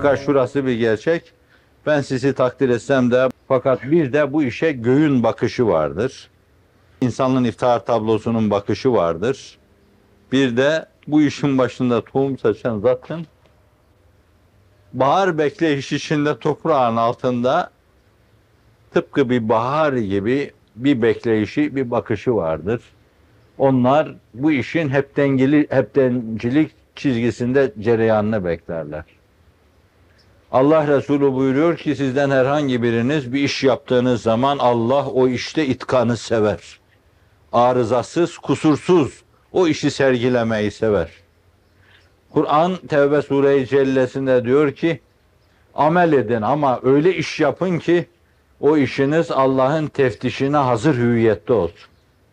Fakat şurası bir gerçek. Ben sizi takdir etsem de fakat bir de bu işe göğün bakışı vardır. İnsanlığın iftihar tablosunun bakışı vardır. Bir de bu işin başında tohum saçan zatın bahar bekleyiş içinde toprağın altında tıpkı bir bahar gibi bir bekleyişi, bir bakışı vardır. Onlar bu işin heptencilik çizgisinde cereyanını beklerler. Allah Resulü buyuruyor ki sizden herhangi biriniz bir iş yaptığınız zaman Allah o işte itkanı sever. Arızasız, kusursuz o işi sergilemeyi sever. Kur'an Tevbe Sure-i Cellesi'nde diyor ki amel edin ama öyle iş yapın ki o işiniz Allah'ın teftişine hazır hüviyette olsun.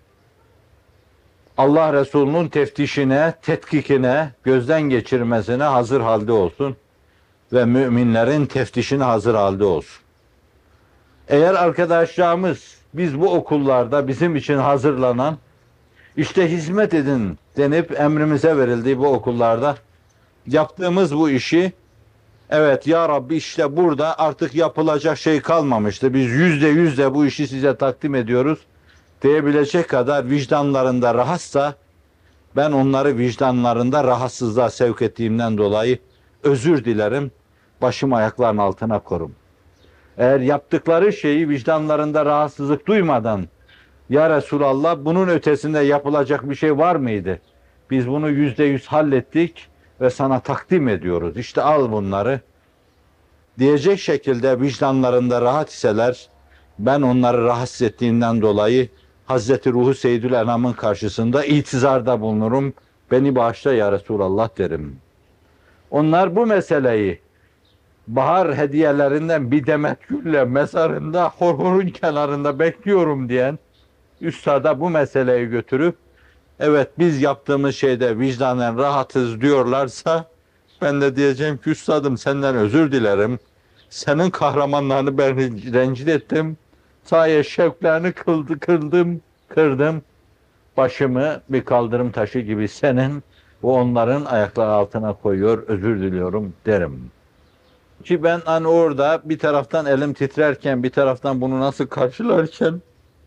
Allah Resulü'nün teftişine, tetkikine, gözden geçirmesine hazır halde olsun ve müminlerin teftişine hazır halde olsun. Eğer arkadaşlarımız biz bu okullarda bizim için hazırlanan işte hizmet edin denip emrimize verildiği bu okullarda yaptığımız bu işi evet ya Rabbi işte burada artık yapılacak şey kalmamıştı. Biz %100 de bu işi size takdim ediyoruz diyebilecek kadar vicdanlarında rahatsa ben onları vicdanlarında rahatsızlığa sevk ettiğimden dolayı özür dilerim. Başım ayaklarının altına korum. Eğer yaptıkları şeyi vicdanlarında rahatsızlık duymadan ya Resulallah bunun ötesinde yapılacak bir şey var mıydı? Biz bunu %100 hallettik ve sana takdim ediyoruz. İşte al bunları. Diyecek şekilde vicdanlarında rahat iseler ben onları rahatsız ettiğinden dolayı Hazreti Ruhu Seyyidül Enam'ın karşısında itizarda bulunurum. Beni bağışla ya Resulallah derim. Onlar bu meseleyi bahar hediyelerinden bir demet gülle mezarında horhorun kenarında bekliyorum diyen üstada bu meseleyi götürüp evet biz yaptığımız şeyde vicdanen rahatız diyorlarsa ben de diyeceğim ki üstadım senden özür dilerim. Senin kahramanlarını ben rencide ettim. Saye şevklerini kırdım. Başımı bir kaldırım taşı gibi senin ve onların ayakları altına koyuyor, özür diliyorum derim. Ki ben hani orada bir taraftan elim titrerken, bir taraftan bunu nasıl karşılarken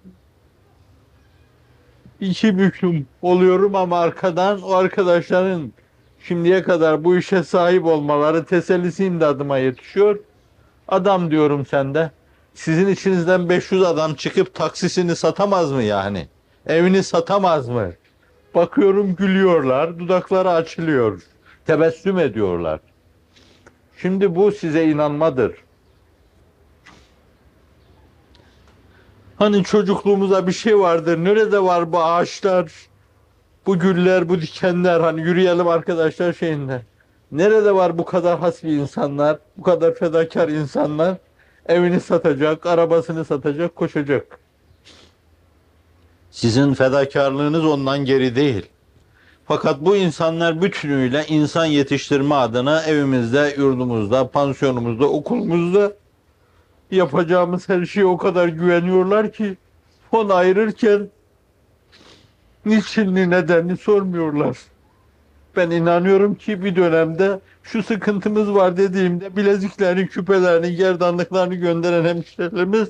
iki büklüm oluyorum ama arkadan o arkadaşların şimdiye kadar bu işe sahip olmaları tesellisi imdadıma yetişiyor. Adam diyorum sende. Sizin içinizden 500 adam çıkıp taksisini satamaz mı yani? Evini satamaz mı? Bakıyorum gülüyorlar, dudakları açılıyor. Tebessüm ediyorlar. Şimdi bu size inanmadır. Hani çocukluğumuza bir şey vardır. Nerede var bu ağaçlar, bu güller, bu dikenler? Hani yürüyelim arkadaşlar şeyinde. Nerede var bu kadar hasbi insanlar, bu kadar fedakar insanlar? Evini satacak, arabasını satacak, koşacak. Sizin fedakarlığınız ondan geri değil. Fakat bu insanlar bütünüyle insan yetiştirme adına evimizde, yurdumuzda, pansiyonumuzda, okulumuzda yapacağımız her şeye o kadar güveniyorlar ki fon ayırırken niçinini, nedenini sormuyorlar. Ben inanıyorum ki bir dönemde şu sıkıntımız var dediğimde bileziklerini, küpelerini, gerdanlıklarını gönderen hemşehrilerimiz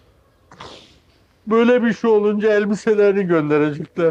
böyle bir şey olunca elbiselerini gönderecekler.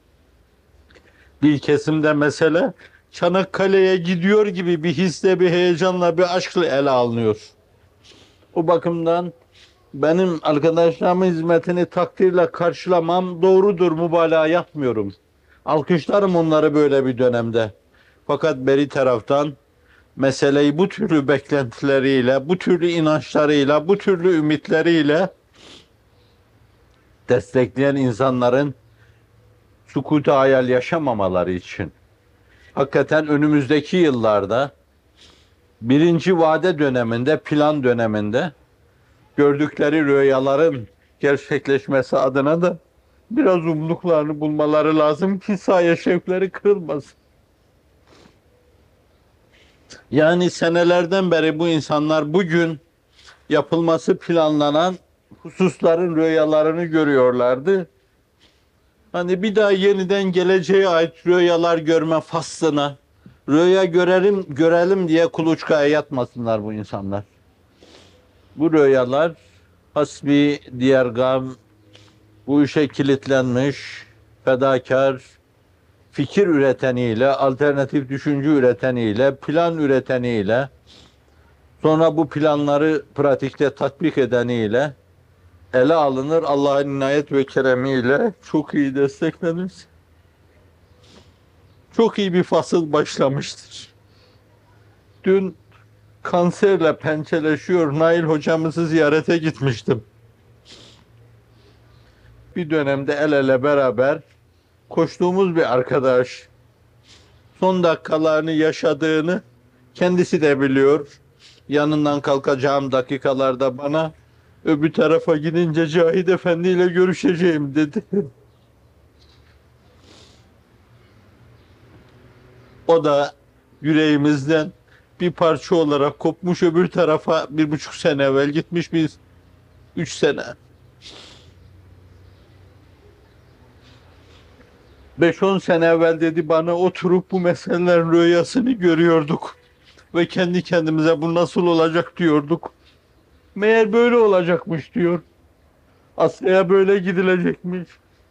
Bir kesimde mesele Çanakkale'ye gidiyor gibi bir hisle, bir heyecanla, bir aşkla ele alınıyor. O bakımdan benim arkadaşlarımın hizmetini takdirle karşılamam doğrudur, mübalağa yapmıyorum. Alkışlarım onları böyle bir dönemde. Fakat beri taraftan meseleyi bu türlü beklentileriyle, bu türlü inançlarıyla, bu türlü ümitleriyle destekleyen insanların sükût-i hayal yaşamamaları için hakikaten önümüzdeki yıllarda birinci vade döneminde, plan döneminde gördükleri rüyaların gerçekleşmesi adına da biraz umduklarını bulmaları lazım ki saye şevkleri kırılmasın. Yani senelerden beri bu insanlar bugün yapılması planlanan hususların rüyalarını görüyorlardı. Hani bir daha yeniden geleceğe ait rüyalar görme faslına Rüya görelim diye kuluçkaya yatmasınlar bu insanlar. Bu rüyalar hasbi diğer gam, bu işe kilitlenmiş, fedakar, fikir üreteniyle, alternatif düşünce üreteniyle, plan üreteniyle, sonra bu planları pratikte tatbik edeniyle ele alınır. Allah'ın inayet ve keremiyle çok iyi desteklenir. Çok iyi bir fasıl başlamıştır. Dün kanserle pençeleşiyor Nail hocamızı ziyarete gitmiştim. Bir dönemde el ele beraber koştuğumuz bir arkadaş. Son dakikalarını yaşadığını kendisi de biliyor. Yanından kalkacağım dakikalarda bana öbür tarafa gidince Cahit Efendi ile görüşeceğim dedi. O da yüreğimizden bir parça olarak kopmuş, öbür tarafa 1,5 sene evvel gitmiş, biz 3 sene. 5-10 sene evvel dedi bana, oturup bu meselelerin rüyasını görüyorduk. Ve kendi kendimize bu nasıl olacak diyorduk. Meğer böyle olacakmış diyor. Asya'ya böyle gidilecekmiş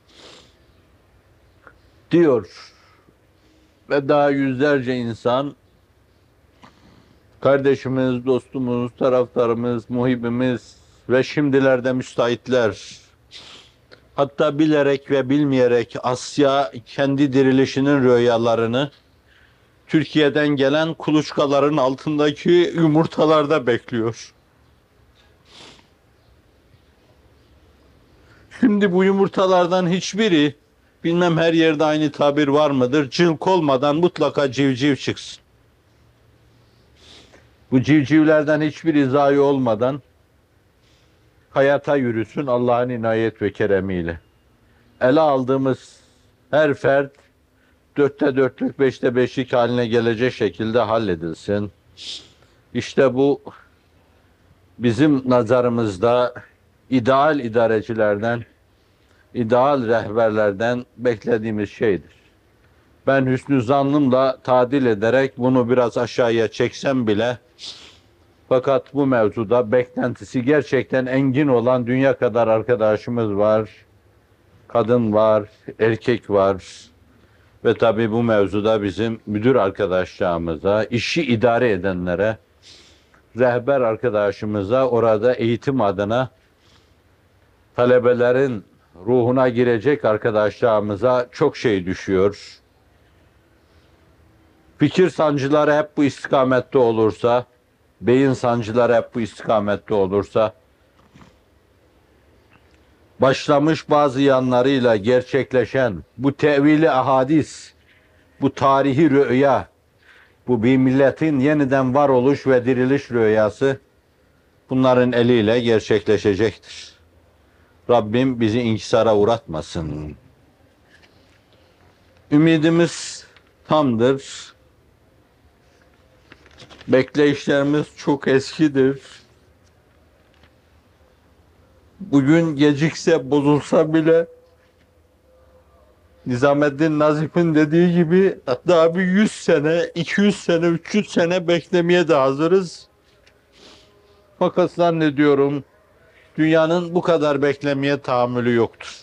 diyor. Ve daha yüzlerce insan, kardeşimiz, dostumuz, taraftarımız, muhibimiz ve şimdilerde müstahitler, hatta bilerek ve bilmeyerek Asya kendi dirilişinin rüyalarını Türkiye'den gelen kuluçkaların altındaki yumurtalarda bekliyor. Şimdi bu yumurtalardan hiçbiri, bilmem her yerde aynı tabir var mıdır, cılk olmadan mutlaka civciv çıksın. Bu civcivlerden hiçbiri zayi olmadan hayata yürüsün Allah'ın inayet ve keremiyle. Ele aldığımız her fert 4'te 4'lük, 5'te 5'lik haline gelecek şekilde halledilsin. İşte bu bizim nazarımızda ideal idarecilerden, ideal rehberlerden beklediğimiz şeydir. Ben hüsnü zannımla tadil ederek bunu biraz aşağıya çeksem bile, fakat bu mevzuda beklentisi gerçekten engin olan dünya kadar arkadaşımız var, kadın var, erkek var. Ve tabii bu mevzuda bizim müdür arkadaşlarımıza, işi idare edenlere, rehber arkadaşımıza, orada eğitim adına talebelerin ruhuna girecek arkadaşlarımıza çok şey düşüyor. Fikir sancıları hep bu istikamette olursa, beyin sancıları hep bu istikamette olursa, başlamış bazı yanlarıyla gerçekleşen bu tevili ahadis, bu tarihi rüya, bu bir milletin yeniden varoluş ve diriliş rüyası bunların eliyle gerçekleşecektir. Rabbim bizi inkisara uğratmasın. Ümidimiz tamdır. Bekleyişlerimiz çok eskidir. Bugün gecikse, bozulsa bile Nizamettin Nazif'in dediği gibi daha bir 100 sene, 200 sene, 300 sene beklemeye de hazırız. Fakat zannediyorum dünyanın bu kadar beklemeye tahammülü yoktur.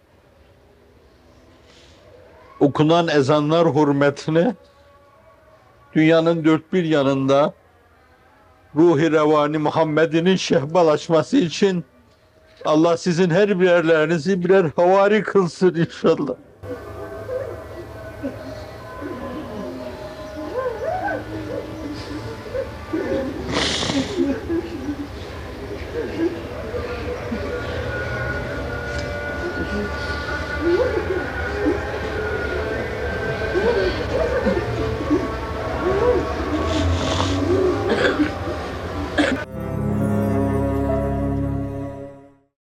Okunan ezanlar hürmetine dünyanın dört bir yanında ruhi revani Muhammed'in şehbalaşması için Allah sizin her birerlerinizi birer havari kılsın inşallah.